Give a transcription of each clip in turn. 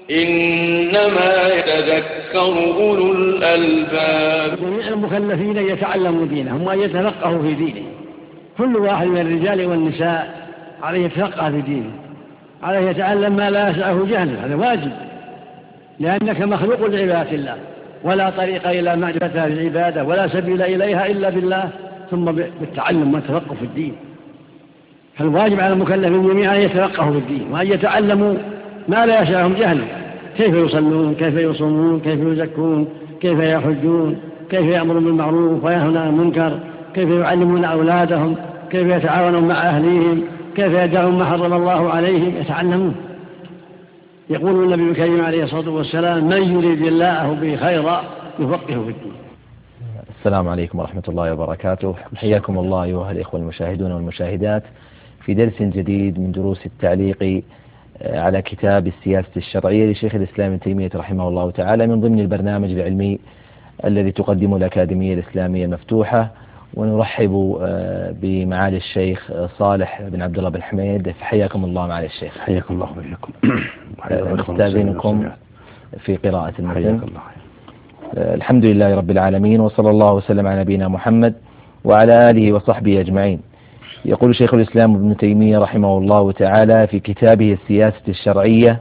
إنما يتذكر أولو الألباب. جميع المكلفين يتعلموا دينهم وأن يتفقهوا في دينه. كل واحد من الرجال والنساء عليه يتفقه في دينه، عليه يتعلم ما لا يسعه جهله، هذا واجب، لأنك مخلوق لعبادة الله، ولا طريق إلى معرفة العبادة ولا سبيل إليها إلا بالله ثم بالتعلم والتفقه في الدين. فالواجب على المكلفين جميعا أن يتفقهوا في الدين وأن يتعلموا ما لا يسعهم جهله، كيف يصلون، كيف يصومون، كيف يزكون، كيف يحجون، كيف يأمرون بالمعروف وينهون عن المنكر، كيف يعلمون أولادهم، كيف يتعاونون مع أهليهم، كيف يدعون ما حرم الله عليهم، يتعلمون. يقول النبي الكريم عليه الصلاة والسلام: من يريد الله به خيرا يفقهه في الدين. السلام عليكم ورحمة الله وبركاته. حياكم الله أيها الإخوة المشاهدون والمشاهدات في درس جديد من دروس التعليق على كتاب السياسة الشرعية لشيخ الإسلام ابن تيمية رحمه الله تعالى من ضمن البرنامج العلمي الذي تقدمه الأكاديمية الإسلامية المفتوحة. ونرحب بمعالي الشيخ صالح بن عبد الله بن حميد. فحياكم الله معالي الشيخ. حياكم الله وبياكم. نستأذنكم في قراءة المتن. الحمد لله رب العالمين، وصلى الله وسلم على نبينا محمد وعلى آله وصحبه أجمعين. يقول شيخ الإسلام ابن تيمية رحمه الله تعالى في كتابه السياسة الشرعية: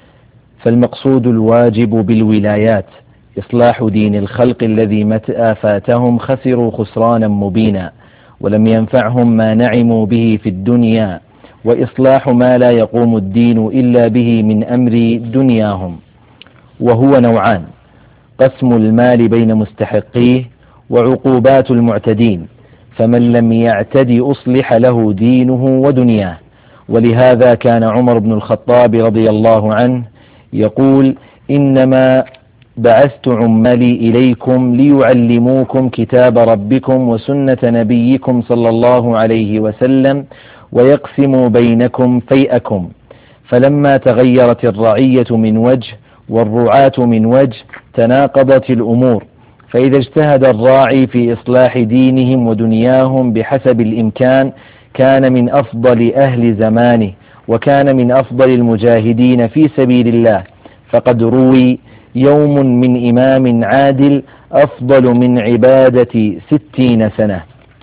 فالمقصود الواجب بالولايات إصلاح دين الخلق الذي متى فاتهم خسروا خسرانا مبينا ولم ينفعهم ما نعموا به في الدنيا، وإصلاح ما لا يقوم الدين إلا به من أمر دنياهم، وهو نوعان: قسم المال بين مستحقيه وعقوبات المعتدين، فمن لم يعتد أصلح له دينه ودنياه. ولهذا كان عمر بن الخطاب رضي الله عنه يقول: إنما بعثت عمالي إليكم ليعلموكم كتاب ربكم وسنة نبيكم صلى الله عليه وسلم ويقسموا بينكم فيئكم. فلما تغيرت الرعية من وجه والرعاة من وجه تناقضت الأمور، فإذا اجتهد الراعي في إصلاح دينهم ودنياهم بحسب الإمكان كان من أفضل أهل زمانه وكان من أفضل المجاهدين في سبيل الله. فقد روي: يوم من إمام عادل أفضل من عبادة 60 سنة.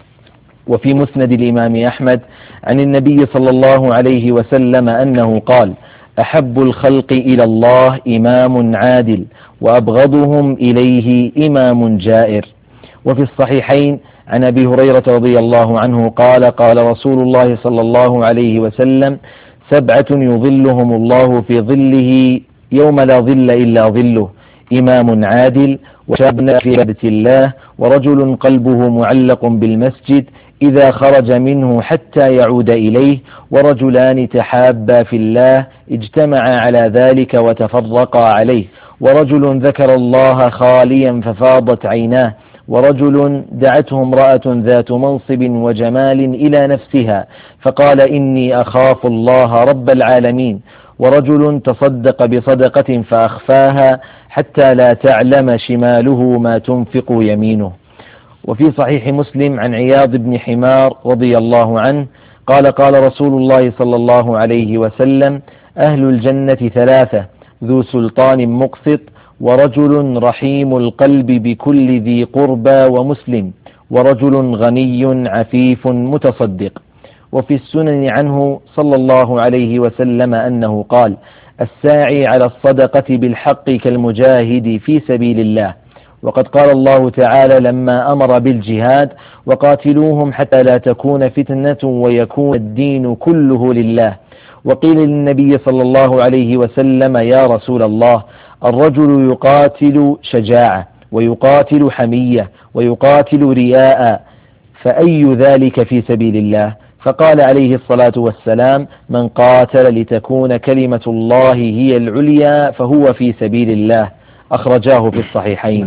وفي مسند الإمام أحمد عن النبي صلى الله عليه وسلم أنه قال: أحب الخلق إلى الله إمام عادل وأبغضهم إليه إمام جائر. وفي الصحيحين عن أبي هريرة رضي الله عنه قال: قال رسول الله صلى الله عليه وسلم: 7 يظلهم الله في ظله يوم لا ظل إلا ظله: إمام عادل، وشاب في عبادة الله، ورجل قلبه معلق بالمسجد إذا خرج منه حتى يعود إليه، ورجلان تحابا في الله اجتمعا على ذلك وتفرقا عليه، ورجل ذكر الله خاليا ففاضت عيناه، ورجل دعته امرأة ذات منصب وجمال إلى نفسها فقال: إني أخاف الله رب العالمين، ورجل تصدق بصدقة فأخفاها حتى لا تعلم شماله ما تنفق يمينه. وفي صحيح مسلم عن عياض بن حمار رضي الله عنه قال: قال رسول الله صلى الله عليه وسلم: أهل الجنة 3: ذو سلطان مقسط، ورجل رحيم القلب بكل ذي قربى ومسلم، ورجل غني عفيف متصدق. وفي السنن عنه صلى الله عليه وسلم أنه قال: الساعي على الصدقة بالحق كالمجاهد في سبيل الله. وقد قال الله تعالى لما أمر بالجهاد: وقاتلوهم حتى لا تكون فتنة ويكون الدين كله لله. وقيل للنبي صلى الله عليه وسلم: يا رسول الله، الرجل يقاتل شجاعة ويقاتل حمية ويقاتل رياء، فأي ذلك في سبيل الله؟ فقال عليه الصلاة والسلام: من قاتل لتكون كلمة الله هي العليا فهو في سبيل الله. أخرجاه في الصحيحين.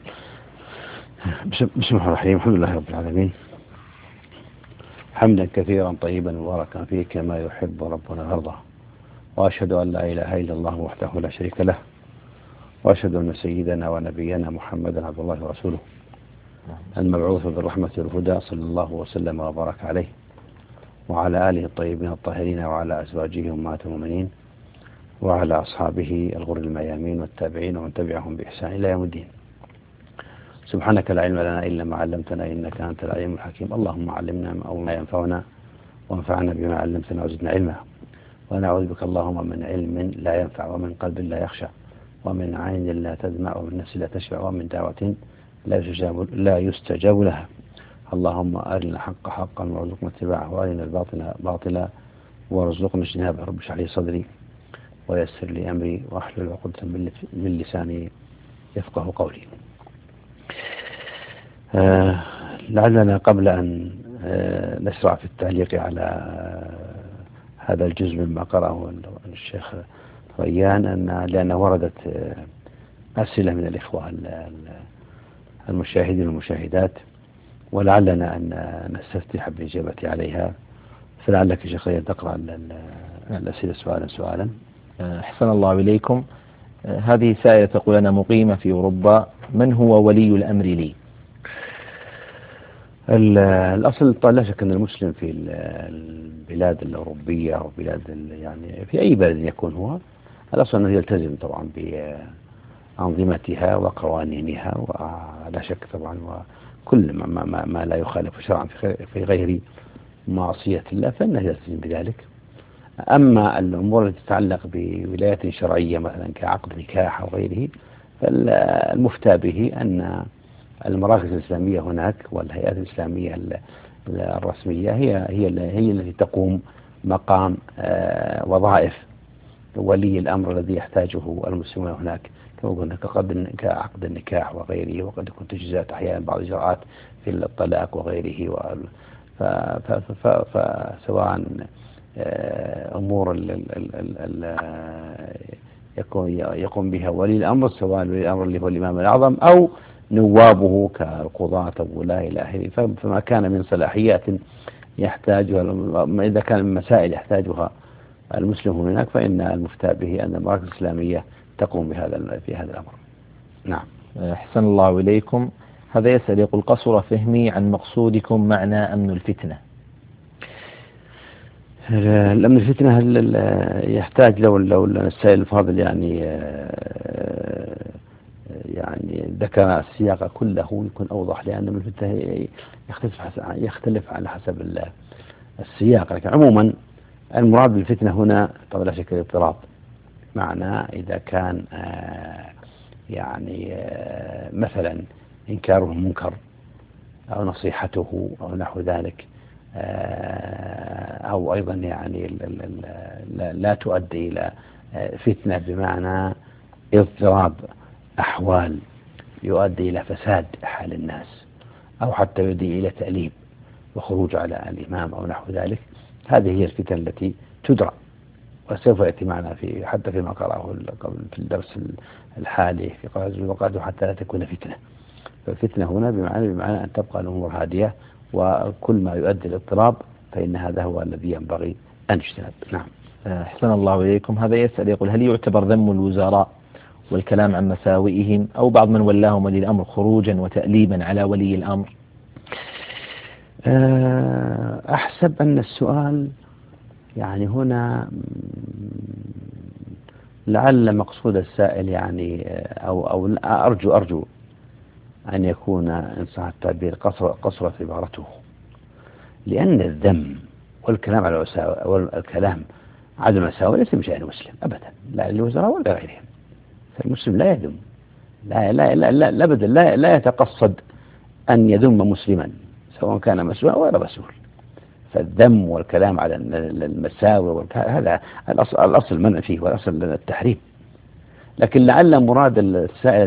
بسم الله الرحمن الحمد لله رب العالمين، حمدا كثيرا طيبا مباركا فيه كما يحب ربنا ويرضى، وأشهد أن لا إله إلا الله وحده لا شريك له، وأشهد أن سيدنا ونبينا محمدا عبد الله ورسوله المبعوث بالرحمة والهدى صلى الله وسلم وبارك عليه وعلى آله الطيبين الطاهرين وعلى أزواجه أمهات المؤمنين وعلى أصحابه الغر الميامين والتابعين ومن تبعهم بإحسان إلى يوم الدين. سبحانك لا علم لنا إلا ما علمتنا إنك أنت العليم الحكيم. اللهم علمنا ما ينفعنا وانفعنا بما علمتنا وزدنا علما. ونعوذ بك اللهم من علم لا ينفع ومن قلب لا يخشع ومن عين لا تدمع ومن نفس لا تشفع ومن دعوة لا يستجاب لها. اللهم أرنا الحق حقا وارزقنا اتباعه وأرنا الباطل باطلا وارزقنا اجتنابه. رب اشرح لي صدري ويسر لي أمري واحلل عقدة من لساني يفقه قولي. لعلنا قبل أن نشرع في التعليق على هذا الجزء مما قرأه الشيخ ريان لأنه وردت أسئلة من الإخوة المشاهدين والمشاهدات، ولعلنا أن نستفتح بالإجابة عليها، فلعلك شيخ ريان تقرأ الأسئلة سؤالا. أحسن الله إليكم. هذه سائلة تقول: أنا مقيمة في أوروبا، من هو ولي الأمر لي؟ الأصل لا شك أن المسلم في البلاد الأوروبية أو بلاد يعني في أي بلد يكون هو، الأصل أنه يلتزم طبعا بأنظمتها وقوانينها، ولا شك طبعا وكل ما لا يخالف شرعا في غير معصية الله فإنه يلتزم بذلك. أما الأمور التي تتعلق بولايات شرعية مثلا كعقد نكاح أو غيره، فالمفتى به أن المراكز الإسلامية هناك والهيئات الإسلامية الرسمية هي التي تقوم مقام وظائف ولي الأمر الذي يحتاجه المسلمون هناك، كما قلنا كعقد النكاح وغيره، وقد يكون تجهيزات أحيانا بعض الإجراءات في الطلاق وغيره. فسواء أمور يقوم بها ولي الأمر، سواء ولي الأمر اللي هو الإمام الأعظم أو نوابه كالقضاة ولا إلى آخره، فما كان من صلاحيات يحتاجها، إذا كان من مسائل يحتاجها المسلمون هناك، فإن المفتى به أن المراكز الإسلامية تقوم في هذا الأمر. نعم. أحسن الله إليكم. هذا يسأل يقول: قصر فهمي عن مقصودكم معنى أمن الفتنة. الأمن الفتنة يحتاج لو السائل الفاضل يعني ذكر السياق كله يكون أوضح، لأن من الفتنة يختلف على حسب السياق. لكن عموما المراد بالفتنة هنا طبعا لا شك الاضطراب، معنى إذا كان مثلا إنكاره منكر أو نصيحته أو نحو ذلك، أو أيضا لا تؤدي إلى فتنة بمعنى اضطراب أحوال يؤدي إلى فساد حال الناس، أو حتى يؤدي إلى تأليب وخروج على الإمام أو نحو ذلك. هذه هي الفتن التي تدرى، وسوف يأتي معنا حتى فيما قرأه قبل في الدرس الحالي في قراءة الوقات، حتى لا تكون فتنة. فالفتنة هنا بمعنى أن تبقى الأمور هادية، وكل ما يؤدي الاضطراب فإن هذا هو الذي ينبغي أن يجتنب. نعم. أحسن الله إليكم. هذا يسأل يقول: هل يعتبر ذم الوزراء والكلام عن مساوئهم أو بعض من ولاهم ولي الأمر خروجا وتأليبا على ولي الأمر؟ أحسب أن السؤال هنا لعل مقصود السائل أو أرجو أن يكون إن صح التعبير قصرت عبارته، لأن الذم والكلام على والكلام عدم المساوئ ليس من شأن المسلم أبدا، لا للوزراء ولا غيرهم. فالمسلم لا يذم، لا يتقصد أن يذم مسلما سواء كان مسؤولا أو غير مسؤول. فالذم والكلام على المساوئ هذا الأصل منع فيه والأصل التحريم. لكن لعل مراد السائل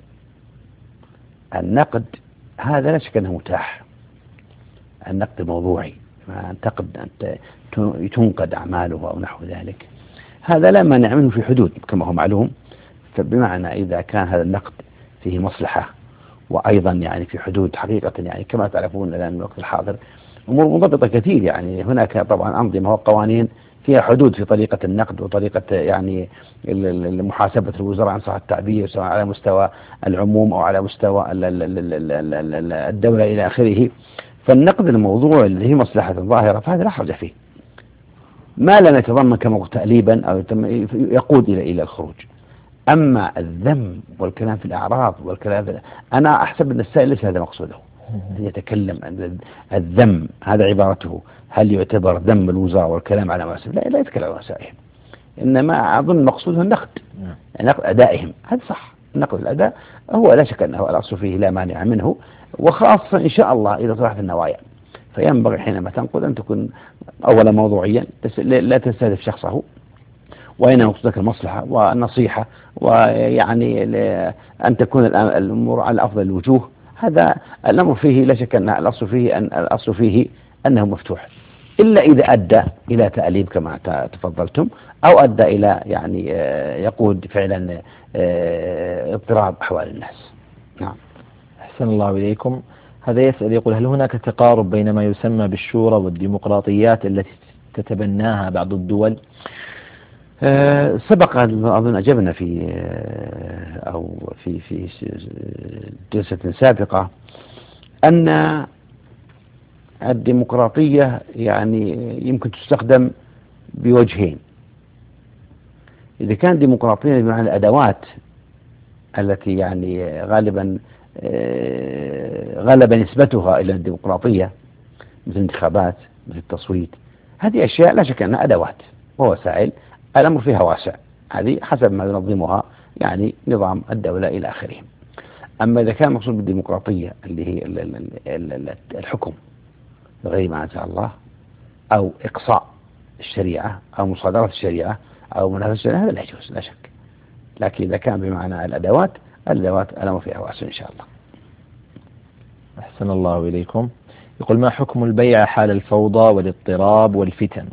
النقد هذا لا شك أنه متاح، النقد موضوعي، ما تنقد أعماله أو نحو ذلك، هذا لا مانع منه في حدود كما هو معلوم. فبمعنى إذا كان هذا النقد فيه مصلحة وأيضا في حدود حقيقة، كما تعرفون الآن الوقت الحاضر أمور منضبطة كثير، هناك طبعا أنظمة وقوانين فيها حدود في طريقة النقد وطريقة محاسبة الوزراء عن صح التعبير، سواء على مستوى العموم أو على مستوى الدولة إلى آخره. فالنقد الموضوع اللي هي مصلحة ظاهرة فهذا لا حرج فيه، ما لم يتضمن كما تأليبا أو يقود إلى الخروج. أما الذم والكلام في الأعراض والكلام أنا أحسب أن السائل ليس هذا مقصوده، يتكلم عن الذم هذا عبارته، هل يعتبر ذم الوزراء والكلام على مسائل؟ لا يتكلم عن مسائلهم، إنما أظن مقصوده النقد، يعني نقد أدائهم. هذا صح، نقد الأداء هو لا شك أنه الأصل فيه لا مانع منه، وخاصة إن شاء الله إذا صلحت النوايا. فينبغي حينما تنقد أن تكون أولا موضوعيا، لا تستهدف شخصه، وإنما مقصودك المصلحة والنصيحة، ويعني أن تكون الأمور على أفضل الوجوه. هذا الأمر فيه لا شك أن الأصل فيه أنه مفتوح، إلا إذا أدى إلى تأليب كما تفضلتم، أو أدى إلى يعني يقود فعلا اضطراب أحوال الناس. نعم. أحسن الله إليكم. هذا يسأل يقول: هل هناك تقارب بين ما يسمى بالشورى والديمقراطيات التي تتبناها بعض الدول؟ سبق أظن أجبنا في جلسة سابقة أن الديمقراطية يعني يمكن تستخدم بوجهين. إذا كان ديمقراطية بمعنى الأدوات التي يعني غالبا نسبتها إلى الديمقراطية، مثل الانتخابات، مثل التصويت، هذه أشياء لا شك أنها أدوات ووسائل، الأمر فيها واسع، هذه حسب ما ينظمها يعني نظام الدولة إلى آخره. أما إذا كان مقصود بالديمقراطية اللي هي الحكم بغير ما أنزل الله، أو إقصاء الشريعة، أو مصادرة الشريعة، أو منافسة الشريعة، هذا لا يجوز لا شك. لكن إذا كان بمعنى الأدوات الأمر فيها واسع إن شاء الله. أحسن الله إليكم. يقول: ما حكم البيع حال الفوضى والاضطراب والفتن؟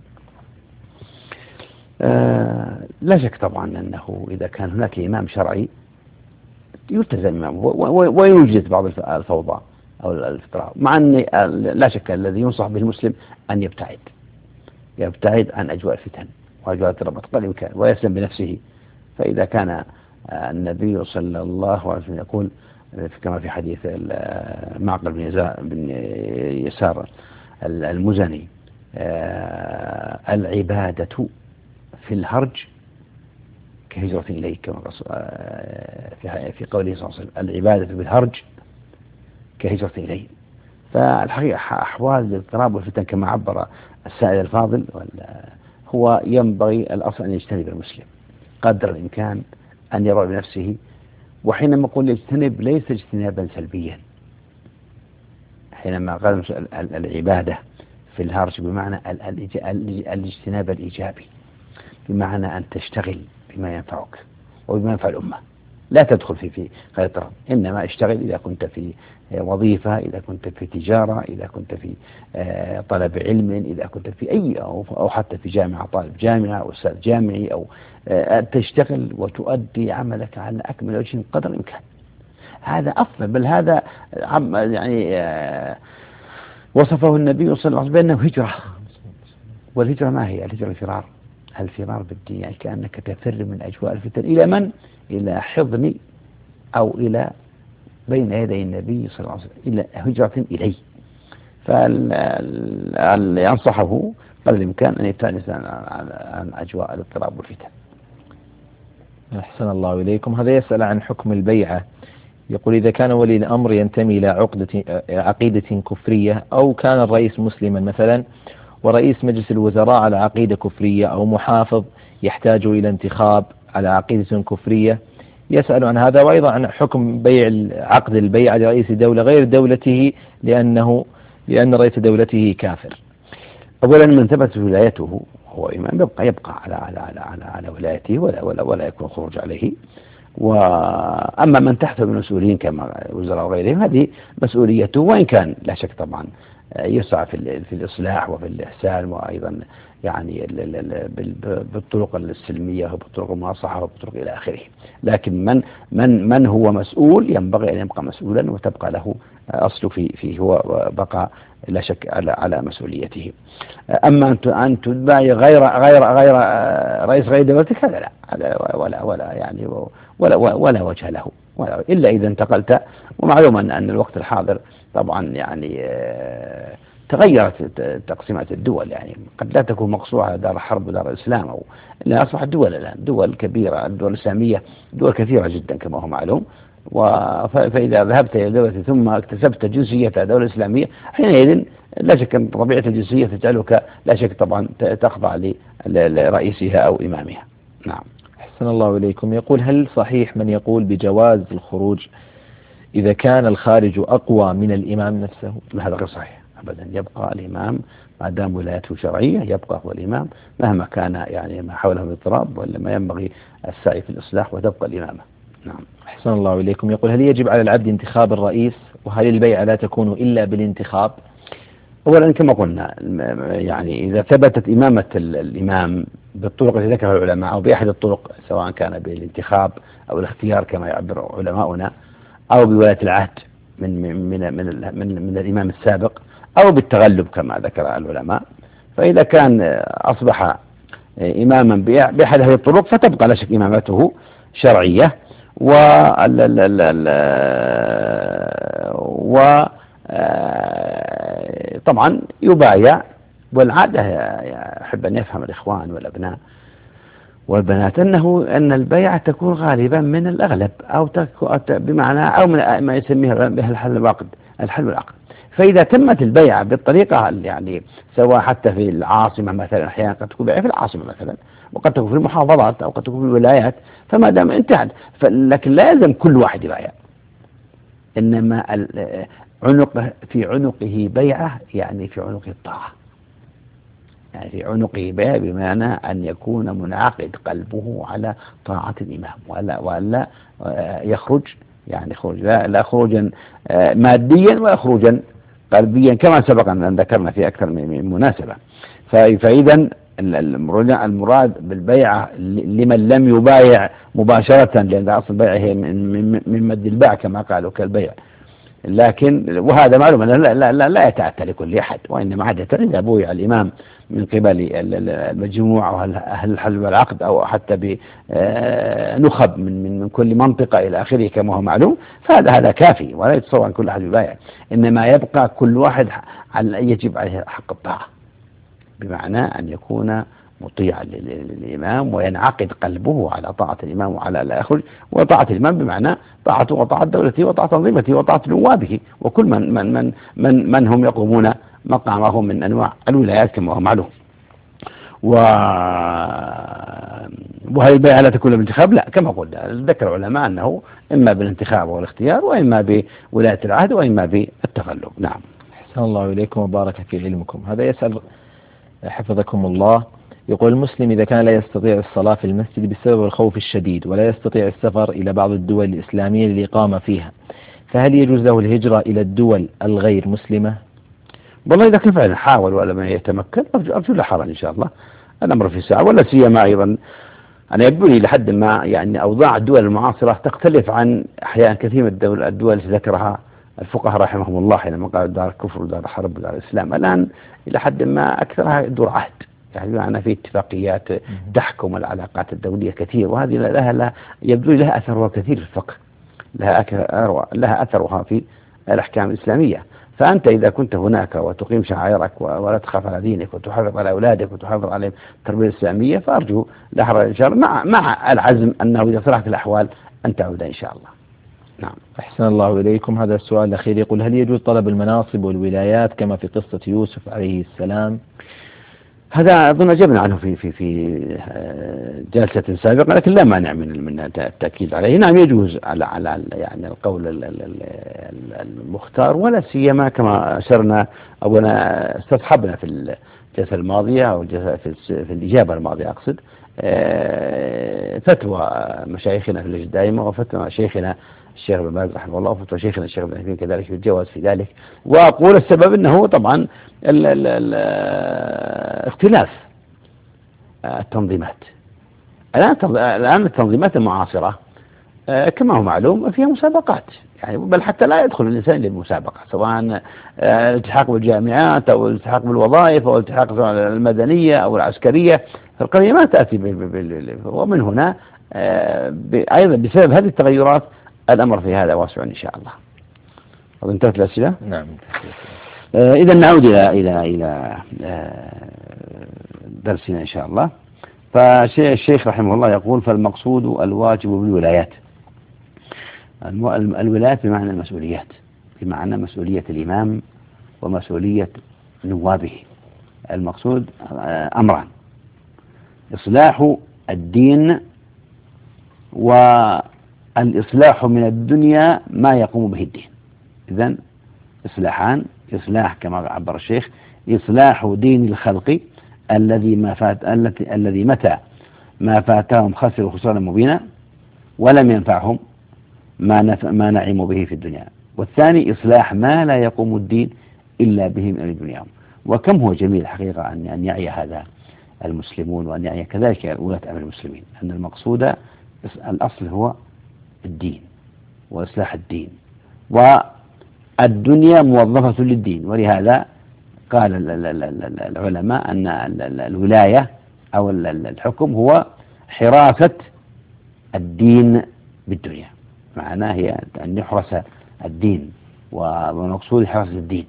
لا شك طبعا أنه إذا كان هناك إمام شرعي يلتزم إمامه ويوجد بعض الفوضى أو الاضطراب، مع أن لا شك الذي ينصح به المسلم أن يبتعد عن أجواء الفتن وأجواء الاضطراب قدر الإمكان، ويسلم بنفسه. فإذا كان النبي صلى الله عليه وسلم يقول كما في حديث معقل بن يسار المزني: العبادة في الهرج كهجرة إليك، كما في قوله صلى الله عليه وسلم: العبادة بالهرج كهجرة إليه. فالحقيقة أحوال الاضطراب والفتن كما عبر السائل الفاضل هو ينبغي الأصل أن يجتنب المسلم قدر الإمكان، أن يرى بنفسه. وحينما نقول يجتنب ليس اجتنابا سلبيا، حينما قال العبادة في الهرج بمعنى الاجتناب الإيجابي، بمعنى أن تشتغل بما ينفعك وبما ينفع الأمة، لا تدخل في اضطراب، إنما اشتغل إذا كنت في وظيفة، إذا كنت في تجارة، إذا كنت في طلب علم، إذا كنت في أي أو حتى في جامعة، طالب جامعة أو أستاذ جامعي، أو تشتغل وتؤدي عملك على أكمل وجه قدر الإمكان. هذا أفضل، بل هذا يعني وصفه النبي صلى الله عليه وسلم بأنه هجرة. والهجرة ما هي؟ الهجرة الفرار، الفرار بالدين، يعني كأنك تفر من أجواء الفتن إلى من؟ إلى حضن أو إلى بين يدي النبي صلى الله عليه وسلم، إلى هجرة إليه. فينصحه قدر الإمكان أن يبتعد عن أجواء الاضطراب والفتن. أحسن الله إليكم. هذا يسأل عن حكم البيعة. يقول: إذا كان ولي الأمر ينتمي إلى عقيدة كفرية، أو كان الرئيس مسلما مثلا، ورئيس مجلس الوزراء على عقيدة كفرية، أو محافظ يحتاج إلى انتخاب على عقيدة كفرية، يسأل عن هذا، وأيضا عن حكم عقد البيعة لرئيس دولة غير دولته لأن رئيس دولته كافر. أولا من ثبت ولايته هو إمام يبقى على ولايته ولا يكون خروج عليه. وأما من تحته من المسؤولين كما وزراء وغيرهم، هذه مسؤوليته، وإن كان لا شك طبعا يسعى في الإصلاح وفي الإحسان، وأيضا يعني بالطرق السلمية وبالطرق المناصحة وبالطرق إلى آخره. لكن من هو مسؤول ينبغي أن يبقى مسؤولا، وتبقى له أصل في هو بقى لا شك على مسؤوليته. أما أن تتبعي غير رئيس غير دولتك، هذا لا، ولا يعني ولا وجه له، إلا إذا انتقلت. ومعلوم أن الوقت الحاضر طبعا يعني تغيرت تقسيمات الدول، يعني قد لا تكون مقصورة على دار الحرب ودار الإسلام أو إنها أصبحت دول الآن، دول كبيرة، الدول الإسلامية دول كثيرة جدا كما هو معلوم. فإذا ذهبت إلى دولة ثم اكتسبت جنسية دولة إسلامية، حينئذ لا شك أن طبيعة الجنسية تجعلك لا شك طبعا تخضع لرئيسها أو إمامها. نعم. أحسن الله إليكم. يقول: هل صحيح من يقول بجواز الخروج إذا كان الخارج أقوى من الإمام نفسه؟ هذا غير صحيح أبدا. يبقى الإمام ما دام ولايته شرعية، يبقى هو الإمام مهما كان يعني ما حوله من اضطراب، ولا ما ينبغي السعي في الإصلاح، وتبقى الإمامة. نعم. أحسن الله إليكم. يقول: هل يجب على العبد انتخاب الرئيس؟ وهل البيعة لا تكون إلا بالانتخاب؟ أولا كما قلنا، يعني إذا ثبتت إمامة الإمام بالطرق التي ذكرها العلماء أو بأحد الطرق، سواء كان بالانتخاب أو الاختيار كما يعبر علماؤنا، أو بولاية العهد من الإمام السابق، أو بالتغلب كما ذكر العلماء، فإذا كان أصبح إماما بأحد هذه الطرق فتبقى لا شك إمامته شرعية، طبعا يبايع. والعادة يحب أن يفهم الإخوان والأبناء والبنات أن البيعة تكون غالبا من الأغلب، أو بمعنى أو من ما يسميه الحل والعقد. فإذا تمت البيعة بالطريقة يعني سواء حتى في العاصمة مثلا، أحيانا قد تكون بيعة في العاصمة مثلا، وقد تكون في المحافظات، أو قد تكون في الولايات، فما دام انتهت، لكن لا يلزم كل واحد يبايع، إنما في عنقه بيعة، يعني في عنقه الطاعة، يعني في عنقه بيعة بمعنى أن يكون منعقد قلبه على طاعة الإمام، ولا يخرج، يعني خروج لا خروجا ماديا، ولا خروجا قلبيا، كما سبق أن ذكرنا في أكثر من مناسبة. فإذا المراد بالبيعة لمن لم يبايع مباشرة، لأن أصل البيعة هي من مد الباع كما قالوا كالبيع، لكن وهذا معلوم أنه لا يتأتى لكل أحد، وإنما عادة إذا بويع الإمام من قبل المجموعة أو أهل الحل والعقد، أو حتى بنخب من كل منطقة إلى آخره كما هو معلوم، فهذا كافي، ولا يتصور أن كل أحد يبايع، إنما يبقى كل واحد يجب عليه حق الطاعة، بمعنى أن يكون مطيعا للإمام، وينعقد قلبه على طاعة الإمام وعلى لا يخرج. وطاعة الإمام بمعنى طاعته وطاعة دولته وطاعة تنظيمته وطاعة نوابه، وكل من هم يقومون مقامه من أنواع الولايات كما هو معلوم. وهل البيعة لا تكون بالانتخاب؟ لا، كما قلنا ذكر العلماء أنه إما بالانتخاب والاختيار، وإما بولاية العهد، وإما بالتغلب. نعم. أحسن الله إليكم وبارك في علمكم. هذا يسأل حفظكم الله، يقول: المسلم إذا كان لا يستطيع الصلاة في المسجد بسبب الخوف الشديد، ولا يستطيع السفر إلى بعض الدول الإسلامية للإقامة فيها، فهل يجوز له الهجرة إلى الدول الغير مسلمة؟ والله إذا كان فعلا حاول ولم يتمكن، أرجو لا حرج إن شاء الله، الأمر في ساعة. ولا سيما أيضا أنا يبدو لي لحد ما يعني أوضاع الدول المعاصرة تختلف عن أحيان كثير من الدول التي ذكرها الفقهاء رحمهم الله حينما قالوا دار الكفر ودار الحرب ودار الإسلام. الآن إلى حد ما أكثرها دور عهد، يعني معنا في اتفاقيات تحكم العلاقات الدولية كثير، وهذه لها يبدو لها أثرها كثير في الفقه، لها أثرها في الأحكام الإسلامية. فأنت إذا كنت هناك وتقيم شعائرك ولا تخاف على دينك وتحافظ على أولادك وتحافظ على التربية الإسلامية، فأرجو لا حرج إن شاء الله، مع العزم أنه إذا صلحت الأحوال أن تعود إن شاء الله. نعم. أحسن الله إليكم. هذا السؤال الأخير يقول: هل يجوز طلب المناصب والولايات كما في قصة يوسف عليه السلام؟ هذا أظن أجبنا عنه في جلسة سابقة، لكن لا مانع من التأكيد عليه. نعم يجوز على يعني القول المختار، ولا سيما كما أشرنا أو استصحبنا في الجلسة الماضية أو في الإجابة الماضية أقصد، فتوى مشايخنا في اللجنة الدائمة، وفتوى شيخنا الشيخ ابن باز رحمه الله، وفتوى شيخنا الشيخ ابن عثيمين كذلك في الجواز في ذلك. وأقول السبب أنه طبعا اختلاف التنظيمات. الآن التنظيمات المعاصرة كما هو معلوم فيها مسابقات، يعني بل حتى لا يدخل الإنسان للمسابقة، سواء الالتحاق بالجامعات أو الالتحاق بالوظائف أو الالتحاق المدنية أو العسكرية، فالقضية ما تأتي ومن هنا أيضا بسبب هذه التغيرات الأمر في هذا واسع إن شاء الله. انتهت الأسئلة؟ نعم. إذا نعود إلى درسنا إن شاء الله. فالشيخ رحمه الله يقول: فالمقصود الواجب بالولايات. الولايات بمعنى المسؤوليات، بمعنى مسؤولية الإمام ومسؤولية نوابه. المقصود أمران: إصلاح الدين، والإصلاح من الدنيا ما يقوم به الدين. إذن إصلاحان: إصلاح كما عبر الشيخ إصلاح دين الخلق الذي متى ما فاتهم خسروا خسرانا مبينا ولم ينفعهم ما نعموا به في الدنيا. والثاني إصلاح ما لا يقوم الدين إلا به من أمر دنياهم. وكم هو جميل حقيقة أن يعي هذا المسلمون، وأن يعي كذلك ولاة أمر المسلمين، أن المقصود الأصل هو الدين وإصلاح الدين، والدنيا موظفة للدين. ولهذا قال العلماء أن الولاية أو الحكم هو حراسة الدين بالدنيا، معناه هي أن يحرس الدين، والمقصود حراسة الدين.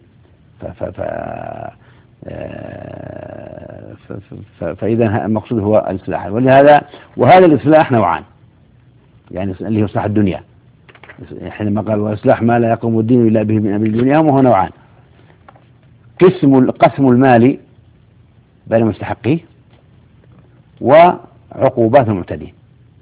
فإذا المقصود هو الإصلاح. وهذا الإصلاح نوعان، يعني اللي هو إصلاح الدنيا حينما قال: وإصلاح ما لا يقوم الدين إلا به من أمر الدنيا، وهو نوعان: قسم المال بين مستحقيه، وعقوبات المعتدين.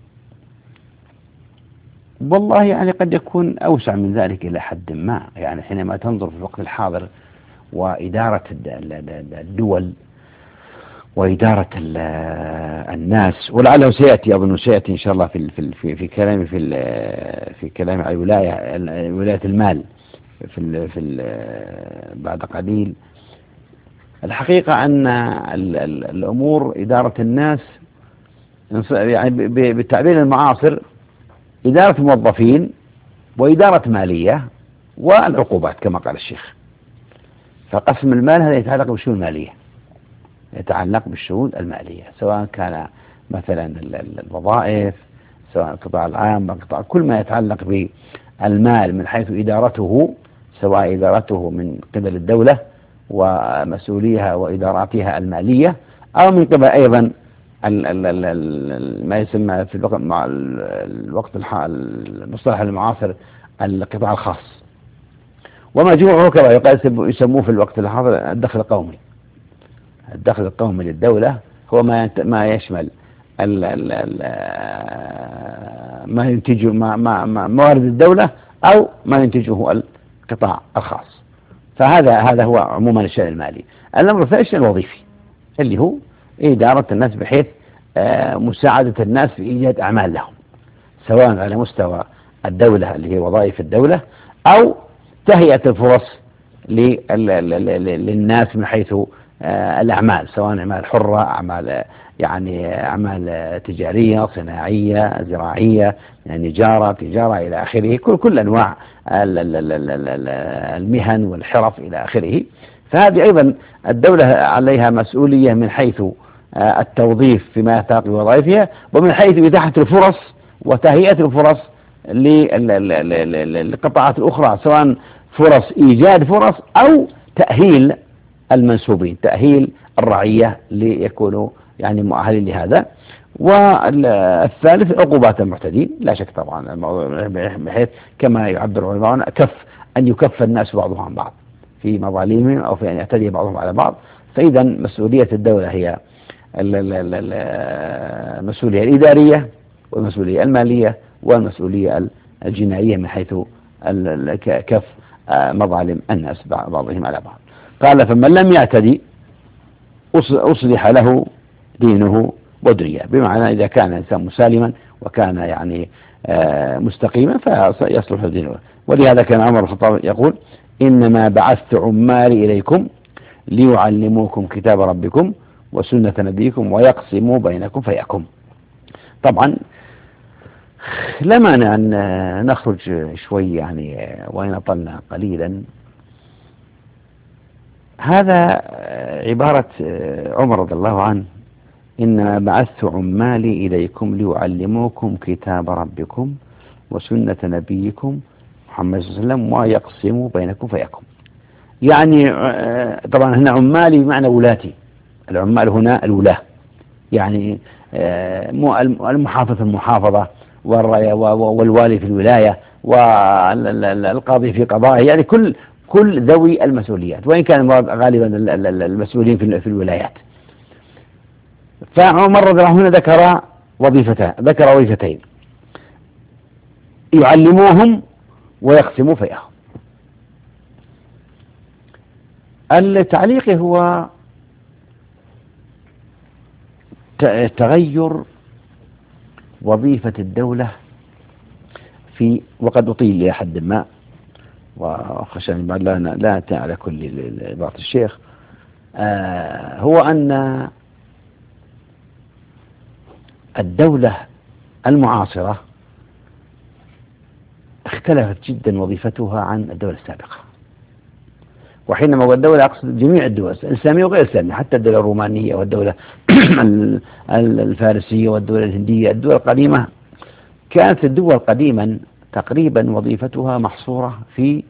والله يعني قد يكون أوسع من ذلك إلى حد ما، يعني حينما تنظر في الوقت الحاضر وإدارة الدول وإدارة الناس، ولعله سيأتي، أظن سيأتي إن شاء الله في كلامي في كلام على ولاية المال بعد قليل. الحقيقة أن الأمور إدارة الناس يعني بالتعبير المعاصر إدارة موظفين وإدارة مالية والعقوبات كما قال الشيخ. فقسم المال هذا يتعلق بالشؤون المالية، يتعلق بالشؤون المالية، سواء كان مثلا الوظائف، سواء القطاع العام، القطاع، كل ما يتعلق بالمال من حيث إدارته، سواء إدارته من قبل الدولة ومسؤوليها وإداراتها المالية، أو من قبل أيضا ما يسمى في الوقت المصطلح المعاصر القطاع الخاص، ومجموعه كما يقال يسموه في الوقت الحاضر الدخل القومي. الدخل القومي للدولة هو ما يشمل ما ينتج موارد الدولة أو ما ينتجه القطاع الخاص. فهذا هو عموما الشأن المالي. الأمر الثاني الشأن الوظيفي، اللي هو إدارة الناس بحيث مساعدة الناس في إيجاد أعمال لهم، سواء على مستوى الدولة اللي هي وظائف الدولة، أو تهيئة الفرص للناس من حيث الأعمال، سواء أعمال حرة، أعمال تجارية، صناعية، زراعية، نجارة، تجارة إلى آخره، كل أنواع المهن والحرف إلى آخره. فهذه أيضا الدولة عليها مسؤولية من حيث التوظيف فيما يتعلق بوظائفها، ومن حيث إتاحة الفرص وتهيئة الفرص للقطاعات الأخرى، سواء فرص إيجاد فرص أو تأهيل المنسوبين، تأهيل الرعية ليكونوا يعني مؤهلين لهذا. والثالث عقوبات المعتدين، لا شك طبعا بحيث كما يعبر العلماء أن يكف الناس بعضهم عن بعض في مظالمهم أو في أن يعتدي بعضهم على بعض. فإذا مسؤولية الدولة هي المسؤولية الإدارية والمسؤولية المالية والمسؤولية الجنائية من حيث كف مظالم الناس بعضهم على بعض. قال: فمن لم يعتدي أصلح له دينه ودنياه، بمعنى إذا كان الإنسان مسالما وكان يعني مستقيما فيصلح دينه. ولهذا كان عمر بن الخطاب يقول: إنما بعثت عمالي إليكم ليعلموكم كتاب ربكم وسنة نبيكم ويقسموا بينكم فيحكم. طبعا لا مانع أن نخرج شوي يعني وإن أطلنا قليلا. هذا عبارة عمر رضي الله عنه: إنما بعثت عمالي إليكم ليعلموكم كتاب ربكم وسنة نبيكم محمد صلى الله عليه وسلم ويقسموا بينكم فيحكم. يعني طبعا هنا عمالي بمعنى ولاتي، العمال هنا الولاة، يعني المحافظ في المحافظة، والوالي في الولاية، والقاضي في قضائه، يعني كل ذوي المسؤوليات، وإن كان المراد غالبا المسؤولين في الولايات. فعمر رضي الله عنه هنا ذكر وظيفتين: يعلموهم ويقسموا فيهم. التعليق هو تغير وظيفة الدولة وقد أطيل إلى حد ما، وخشى بعد لا أتى على كل عبارة الشيخ. هو أن الدولة المعاصرة اختلفت جدا وظيفتها عن الدولة السابقة. وحينما أقول الدولة أقصد جميع الدول الإسلامية وغير الإسلامية، حتى الدولة الرومانية والدولة الفارسية والدولة الهندية. الدول القديمة كانت الدول قديما تقريبا وظيفتها محصورة في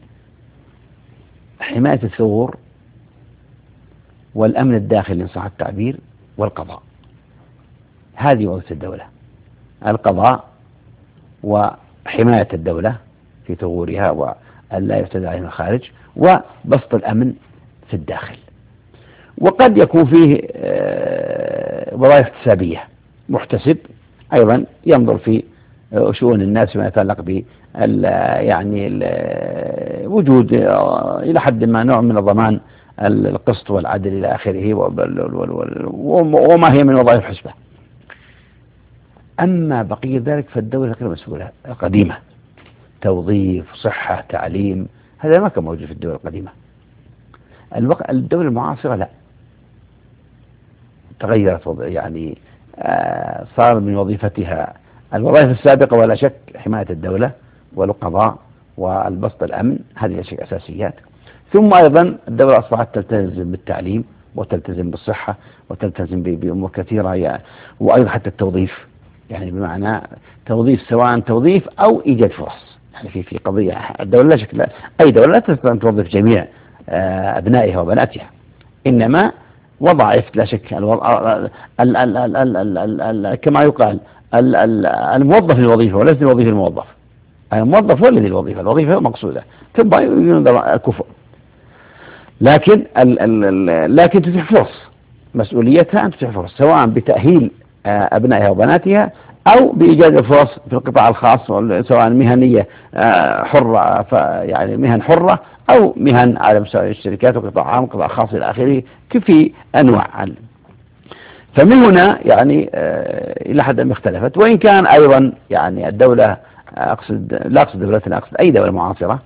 حماية الثغور والأمن الداخلي إن صح التعبير والقضاء. هذه وظيفة الدولة: القضاء وحماية الدولة في ثغورها وأن لا يفتدى عليها الخارج، وبسط الأمن في الداخل. وقد يكون فيه وظائف احتسابية، محتسب أيضا ينظر في شؤون الناس فيما يتعلق ب يعني وجود إلى حد ما نوع من الضمان القسط والعدل إلى آخره، وما هي من وظائف حسبة. أما بقية ذلك فالدولة غير مسؤولة قديمة: توظيف، صحة، تعليم، هذا ما كان موجود في الدول القديمة. الدولة المعاصرة لا، تغيرت، يعني صار من وظيفتها الوظائف السابقة ولا شك حماية الدولة والقضاء والبسط الأمن، هذه أشياء أساسيات. ثم أيضا الدولة أصبحت تلتزم بالتعليم وتلتزم بالصحة وتلتزم بأمور كثيرة، يعني وأيضا حتى التوظيف، يعني بمعنى توظيف سواء توظيف أو إيجاد فرص. يعني في قضية الدولة لا شك أي دولة لا تستطيع أن توظف جميع أبنائها وبناتها، إنما وظائف لا شك كما يقال الموظف للوظيفة وليس الوظيفة الموظف. الموظف هو الذي الوظيفة مقصودة، ثم ينظر الكفء. لكن تتيح فرص، مسؤوليتها أن تتيح فرص سواء بتأهيل أبنائها وبناتها أو بإيجاد الفرص في القطاع الخاص، سواء مهنية حرة، يعني مهن حرة، أو مهن على مستوى الشركات وقطاع عام وقطاع خاص إلى آخره، في أنواع. فمن هنا يعني إلى حد ما اختلفت. وإن كان أيضا يعني الدولة لا أقصد دولتنا، أقصد أي دولة معاصرة،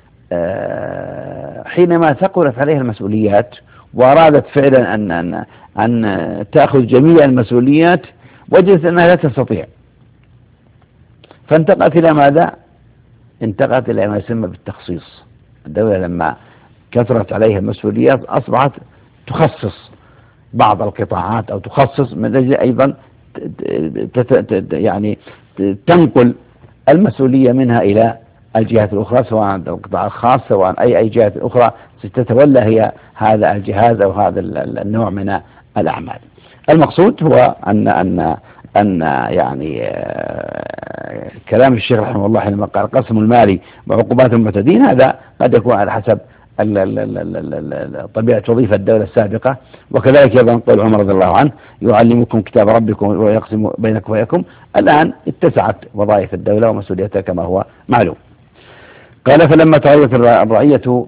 حينما ثقلت عليها المسؤوليات وأرادت فعلا أن تأخذ جميع المسؤوليات، وجدت أنها لا تستطيع، فانتقلت إلى ماذا؟ انتقلت إلى ما يسمى بالتخصيص. الدولة لما كثرت عليها المسؤوليات أصبحت تخصص بعض القطاعات، أو تخصص من أجل أيضا يعني تنقل المسؤولية منها إلى الجهات الأخرى، سواء القطاع الخاص سواء أي جهة أخرى ستتولى هي هذا الجهاز أو هذا النوع من الأعمال. المقصود هو أن يعني كلام الشيخ رحمه الله حينما قال قسم المال وعقوبات المعتدين، هذا قد يكون على حسب طبيعة وظيفة الدولة السابقة. وكذلك أيضا قول عمر رضي الله عنه: يعلمكم كتاب ربكم ويقسم بينكم وإياكم. الآن اتسعت وظائف الدولة ومسؤوليتها كما هو معلوم. قال: فلما تغيرت الرعية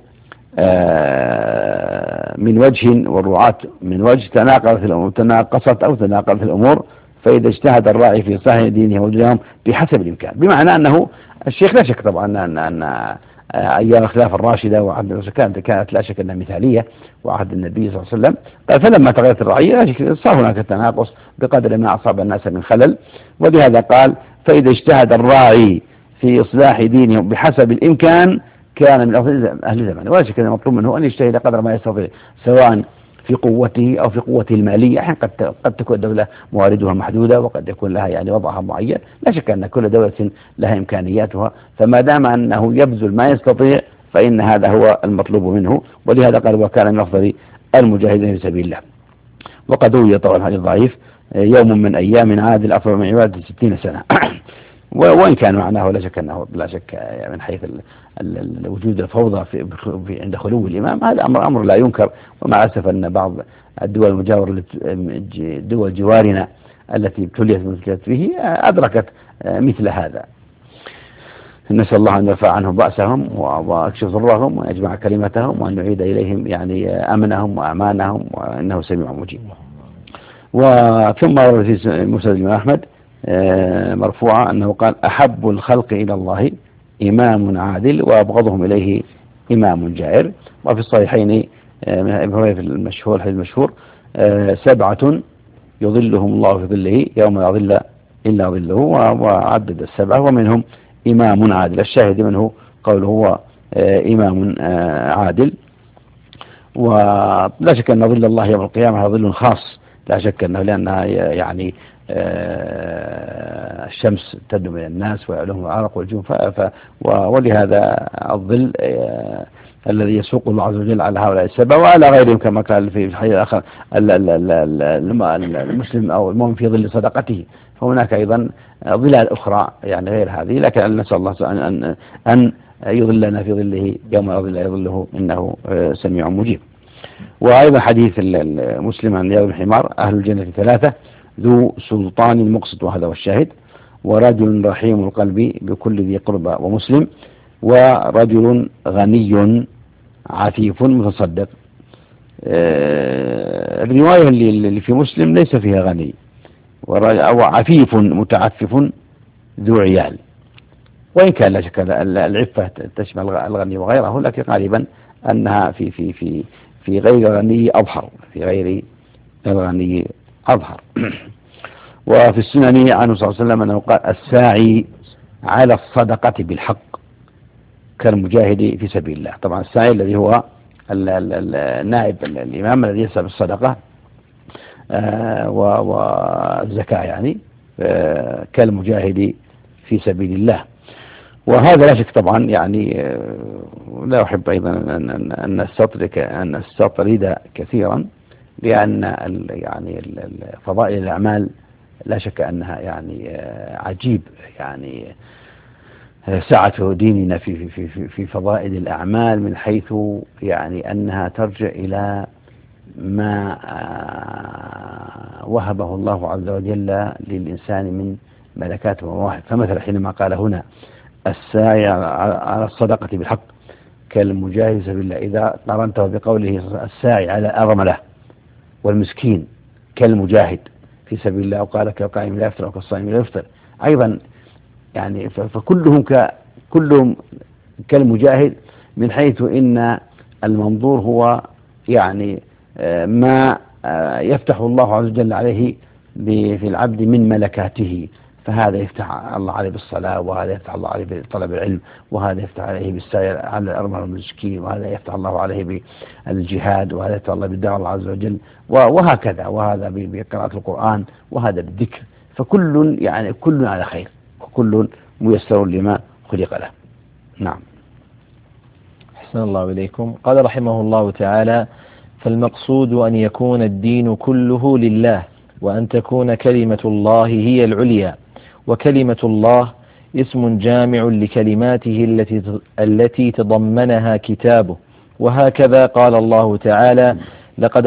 من وجه والرعاة من وجه تناقصت الأمور، فإذا اجتهد الراعي في صحيح دينه ودنياهم بحسب الإمكان. بمعنى أنه الشيخ لا شك طبعا أن أيام الخلافة الراشدة وعهد الرسول كانت لا شك أنها مثالية، وعهد النبي صلى الله عليه وسلم. قال: فلما تغيرت الرعية صار هناك تناقص بقدر ما أصاب الناس من خلل، ولهذا قال: فإذا اجتهد الراعي في إصلاح دينهم بحسب الإمكان كان من أهل زمانه. ولا شك أن المطلوب منه أن يجتهد قدر ما يستطيع، سواء في قوته أو في قوته المالية. أحيانا قد تكون الدولة مواردها محدودة، وقد يكون لها يعني وضعها معين. لا شك أن كل دولة لها إمكانياتها، فما دام أنه يبذل ما يستطيع فإن هذا هو المطلوب منه. ولهذا قال وكان من أفضل المجاهدين في سبيل الله. وقد روي طبعا حديث ضعيف يوم من أيام عادل أفضل من عبادة 60 سنة وإن كان معناه لا شك أنه لا شك من حيث وجود الفوضى عند خلو الإمام، هذا أمر لا ينكر. ومع الأسف أن بعض الدول المجاورة دول جوارنا التي ابتليت به أدركت مثل هذا. نسأل الله أن يرفع عنهم بأسهم ويكشف ضرهم ويجمع كلمتهم وأن يعيد إليهم يعني أمنهم وأمانهم، وإنه سميع مجيب. وثم ورد في مسند الإمام أحمد مرفوعة أنه قال أحب الخلق إلى الله إمام عادل وأبغضهم إليه إمام جائر. وفي الصحيحين من ابن هريرة المشهور الحديث المشهور 7 يظلهم الله في ظله يوم لا ظل إلا ظله، وعدد السبعة ومنهم إمام عادل. الشاهد منه قوله هو إمام عادل. ولا شك أن ظل الله يوم القيامة ظل خاص، لا شك أنه لأنها يعني الشمس تدنو من الناس ويعلوهم العرق والجوف، ولهذا الظل الذي يسوق الله عز وجل على هؤلاء السبع وعلى غيرهم كما قال في الحديث الآخر المسلم أو المؤمن في ظل صدقته. فهناك أيضا ظلال أخرى يعني غير هذه، لكن نسأل الله أن يظلنا في ظله يوم لا ظل يظله إنه سميع مجيب. وأيضا حديث مسلم عن رياض بن حمار أهل الجنة 3 ذو سلطان مقسط، وهذا هو الشاهد، ورجل رحيم القلب بكل ذي قربى ومسلم، ورجل غني عفيف متصدق. الرواية اللي في مسلم ليس فيها غني، أو عفيف متعفف ذو عيال، وإن كان لا شك العفة تشمل الغني وغيره، لكن غالبا أنها في غير الغني أظهر، في غير الغني أظهر. وفي السنن عنه صلى الله عليه وسلم أنه قال الساعي على الصدقة بالحق كالمجاهد في سبيل الله. طبعا الساعي الذي هو النائب الإمام الذي يسعى بالصدقة والزكاة يعني كالمجاهد في سبيل الله. وهذا لا شك طبعا يعني لا أحب أيضا أن أستطرد كثيرا، لأن يعني فضائل الأعمال لا شك أنها يعني عجيب، يعني سعة ديننا في فضائل الأعمال من حيث يعني أنها ترجع إلى ما وهبه الله عز وجل للإنسان من ملكات ومواهب. فمثلا حينما قال هنا الساعي على الصدقة بالحق كالمجاهد في سبيل الله، إذا قارنته بقوله الساعي على الأرملة والمسكين كالمجاهد في سبيل الله، وقال كالقائم لا يفطر وكالصائم لا يفطر أيضا، يعني كلهم كالمجاهد، من حيث إن المنظور هو يعني ما يفتح الله عز وجل عليه في العبد من ملكاته، فهذا يفتح الله عليه بالصلاة، وهذا يفتح الله عليه بطلب العلم، وهذا يفتح عليه بالسير على الأرمل والمسكين، وهذا يفتح الله عليه بالجهاد، وهذا يفتح الله بالدعوة الله عز وجل، وهكذا، وهذا بقراءة القرآن، وهذا بالذكر. فكل يعني كل على خير، وكل ميسر لما خلق له. نعم. أحسن الله إليكم. قال رحمه الله تعالى: فالمقصود أن يكون الدين كله لله، وأن تكون كلمة الله هي العليا. وكلمة الله اسم جامع لكلماته التي تضمنها كتابه. وهكذا قال الله تعالى: لقد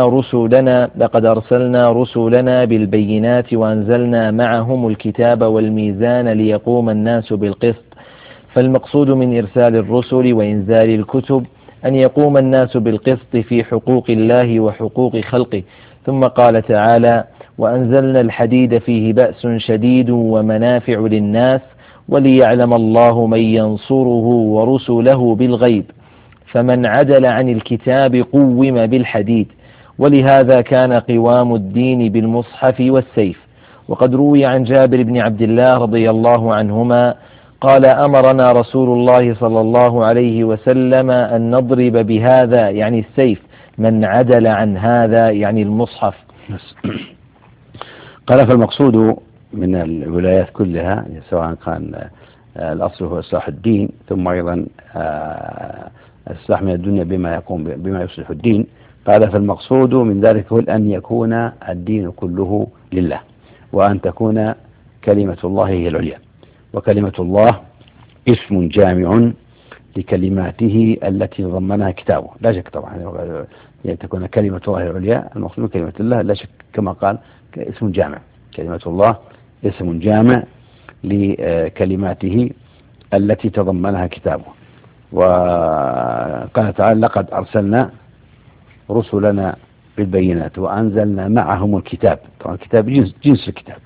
أرسلنا رسلنا بالبينات وأنزلنا معهم الكتاب والميزان ليقوم الناس بالقسط. فالمقصود من إرسال الرسل وإنزال الكتب أن يقوم الناس بالقسط في حقوق الله وحقوق خلقه. ثم قال تعالى: وأنزلنا الحديد فيه بأس شديد ومنافع للناس وليعلم الله من ينصره ورسله بالغيب. فمن عدل عن الكتاب قوم بالحديد. ولهذا كان قوام الدين بالمصحف والسيف. وقد روي عن جابر بن عبد الله رضي الله عنهما قال: أمرنا رسول الله صلى الله عليه وسلم أن نضرب بهذا يعني السيف من عدل عن هذا يعني المصحف. قال: فالمقصود من الولايات كلها سواء كان الأصل هو إصلاح الدين، ثم أيضا الإصلاح من الدنيا بما يصلح الدين. قال فالمقصود من ذلك هو أن يكون الدين كله لله، وأن تكون كلمة الله هي العليا. وكلمة الله اسم جامع لكلماته التي ضمنها كتابه، لا شك طبعا يعني تكون كلمة الله العليا، المقصود من كلمة الله لا شك كما قال اسم جامع. كلمة الله اسم جامع لكلماته التي تضمنها كتابه. وقال تعالى لقد أرسلنا رسلنا بالبينات وأنزلنا معهم الكتاب. طبعا الكتاب جنس الكتاب،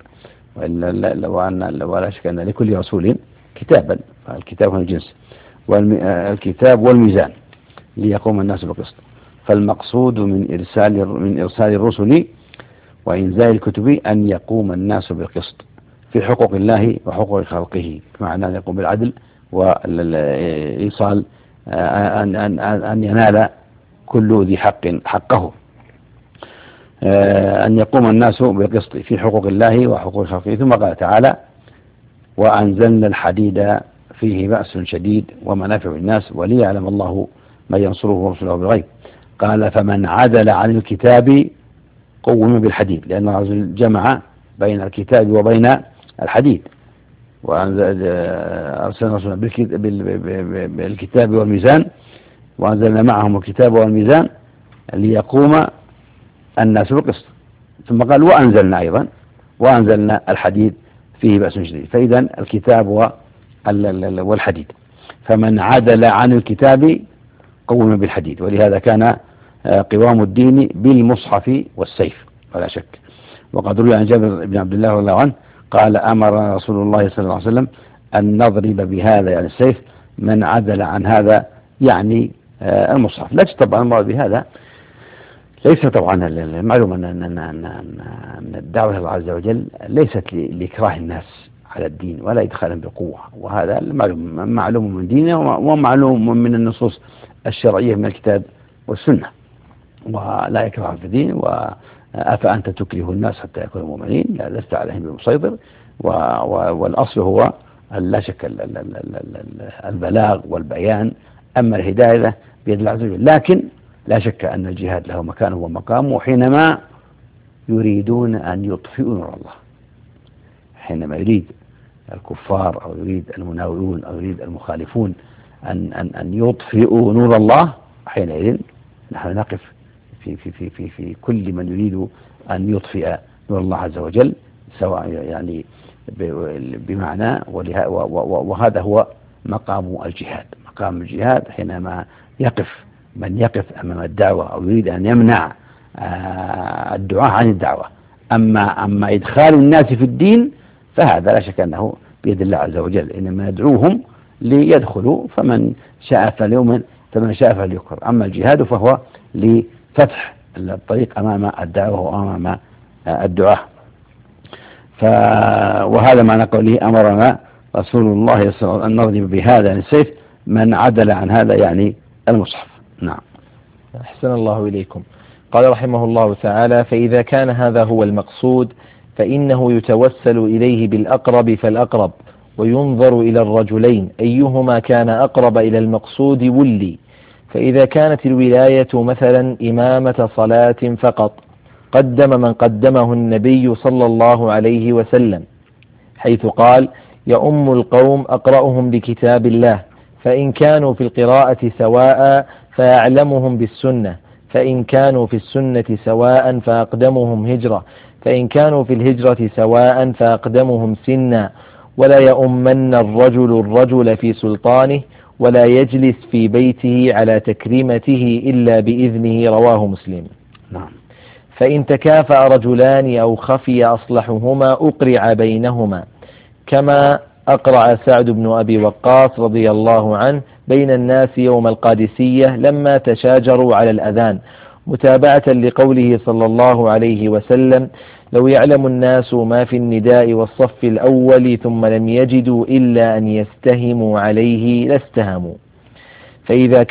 ولا شك أن لكل رسول كتابا، فالكتاب هو الجنس، والكتاب والميزان ليقوم الناس بالقسط. فالمقصود من إرسال الرسل وإنزال الكتب أن يقوم الناس بالقسط في حقوق الله وحقوق خلقه، بمعنى أن يقوم بالعدل والإيصال، أن ينال كل ذي حق حقه، أن يقوم الناس بالقسط في حقوق الله وحقوق خلقه. ثم قال تعالى وأنزلنا الحديد فيه بأس شديد ومنافع للناس وليعلم الله من ينصره ورسله بالغيب. قال فمن عدل عن الكتاب قوم بالحديد، لأن الله جمع بين الكتاب وبين الحديد، وأرسلنا رسولا بالكتاب والميزان وأنزلنا معهم الكتاب والميزان ليقوم الناس بالقسط. ثم قال وأنزلنا أيضا وأنزلنا الحديد فيه بأس شديد. فإذا الكتاب والحديد، فمن عدل عن الكتاب قوم بالحديد. ولهذا كان قوام الدين بالمصحف والسيف ولا شك. وقد روي عن جابر بن عبد الله رضي الله عنه قال أمر رسول الله صلى الله عليه وسلم أن نضرب بهذا يعني السيف من عدل عن هذا يعني المصحف. لا طبعا المراد بهذا ليس طبعا المعلوم أن الدعوة الله عز وجل ليست لإكراه الناس على الدين ولا إدخالا بالقوة، وهذا معلوم من دينه ومعلوم من النصوص الشرعية من الكتاب والسنة. ولا إكراه في الدين، وأفأنت تكره الناس حتى يكونوا مؤمنين، لا لست عليهم بمسيطر. والأصل هو لا شك البلاغ والبيان، أما الهداية بيد الله عز وجل. لكن لا شك أن الجهاد له مكانه ومقامه حينما يريدون أن يطفئوا نور الله، حينما يريد الكفار أو يريد المناورون أو يريد المخالفون أن يطفئوا نور الله، حينئذ نحن نقف في كل من يريد أن يطفئ نور الله عز وجل، سواء يعني بمعنى وهذا هو مقام الجهاد. مقام الجهاد حينما يقف من يقف أمام الدعوة أو يريد أن يمنع الدعاء عن الدعوة. أما إدخال الناس في الدين فهذا لا شك أنه بيد الله عز وجل، إنما يدعوهم ليدخلوا، فمن شاء فليؤمن فمن شاء فليكفر. أما الجهاد فهو لفتح الطريق أمام الدعوة وأمام الدعاء. وهذا معنى قوله أمرنا رسول الله صلى الله عليه وسلم أن نضرب بهذا السيف من عدل عن هذا يعني المصحف. نعم. أحسن الله إليكم. قال رحمه الله تعالى فإذا كان هذا هو المقصود فإنه يتوسل إليه بالأقرب فالأقرب، وينظر إلى الرجلين أيهما كان أقرب إلى المقصود ولي. فإذا كانت الولاية مثلا إمامة صلاة فقط قدم من قدمه النبي صلى الله عليه وسلم، حيث قال يؤم القوم أقرأهم بكتاب الله، فإن كانوا في القراءة سواء فأعلمهم بالسنة، فإن كانوا في السنة سواء فأقدمهم هجرة، فإن كانوا في الهجرة سواء فأقدمهم سنا، ولا يؤمن الرجل في سلطانه، ولا يجلس في بيته على تكريمته إلا بإذنه. رواه مسلم. نعم. فإن تكافأ رجلان أو خفي أصلحهما أقرع بينهما، كما أقرع سعد بن أبي وقاص رضي الله عنه بين الناس يوم القادسية لما تشاجروا على الأذان، متابعة لقوله صلى الله عليه وسلم لو يعلم الناس ما في النداء والصف الأول ثم لم يجدوا إلا أن يستهموا عليه لاستهموا. فإذا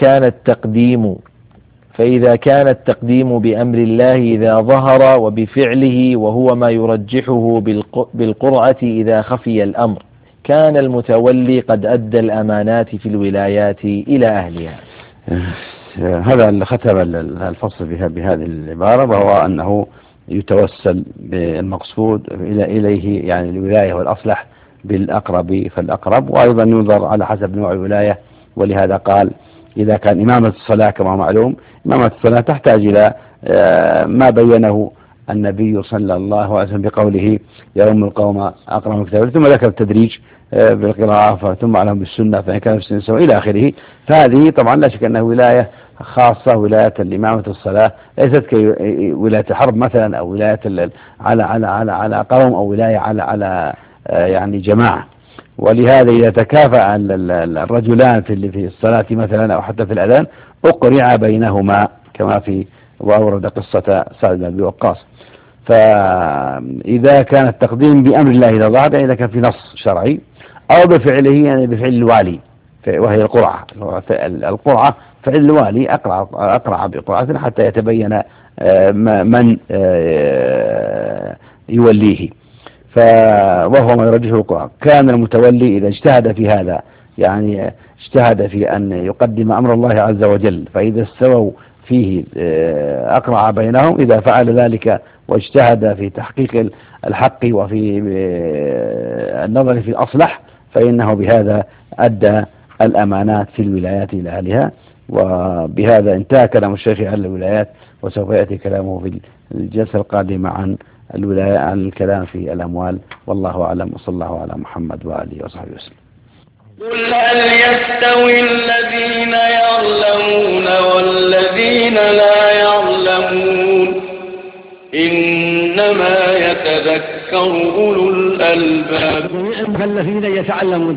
كان التقديم بأمر الله إذا ظهر وبفعله، وهو ما يرجحه بالقرعة إذا خفي الأمر، كان المتولي قد أدى الأمانات في الولايات إلى أهلها. هذا اللي ختم الفصل بهذه العبارة، وهو أنه يتوسل بالمقصود إليه يعني الولاية والأصلح بالأقرب فالأقرب، وأيضا ينظر على حسب نوع الولاية. ولهذا قال إذا كان إمامة الصلاة كما معلوم إمامة الصلاة تحتاج إلى ما بينه النبي صلى الله عليه وسلم بقوله يؤم القوم أقرأ من كتاب، ثم ذكر التدريج بالقراءة ثم عليهم بالسنة فإن كان في السنة إلى آخره. فهذه طبعا لا شك أنها ولاية خاصة، ولاية الإمامة الصلاة ليست كولاية الحرب مثلا، أو ولاية على قوم، أو ولاية على يعني جماعة. ولهذا إذا تكافأ الرجلان في الصلاة مثلا أو حتى في الأذان أقرع بينهما كما في وأورد قصة سعد بن أبي وقاص. فإذا كان التقديم بأمر الله إذا ظهر، إذا كان في نص شرعي، أو بفعله يعني بفعل الوالي وهي القرعة. القرعة فعل الوالي أقرع بقرعة حتى يتبين من يوليه، وهو ما يرجحه القرآن. كان المتولي إذا اجتهد في هذا، يعني اجتهد في أن يقدم أمر الله عز وجل، فإذا استووا فيه أقرع بينهم. إذا فعل ذلك واجتهد في تحقيق الحق وفي النظر في الأصلح، فإنه بهذا أدى الأمانات في الولايات إلى أهلها. وبهذا انتهى كلام الشيخ عن الولايات، وسوف يأتي كلامه في الجلسة القادمة عن الكلام في الأموال. والله أعلم، وصلى الله على محمد وآله وصحبه وسلم. قل هل يستوي الذين يعلمون والذين لا يعلمون إنما يتذكر أولو الألباب. المكلفين يتعلمون